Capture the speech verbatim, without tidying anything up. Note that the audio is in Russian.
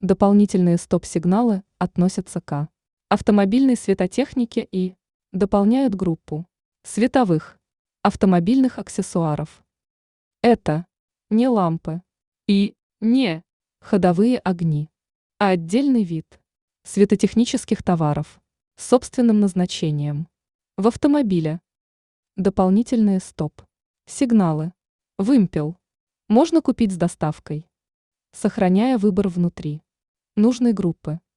Дополнительные стоп-сигналы относятся к автомобильной светотехнике и дополняют группу световых автомобильных аксессуаров. Это не лампы и не ходовые огни, а отдельный вид светотехнических товаров с собственным назначением в автомобиле. Дополнительные стоп-сигналы. Вымпел можно купить с доставкой, сохраняя выбор внутри нужной группы.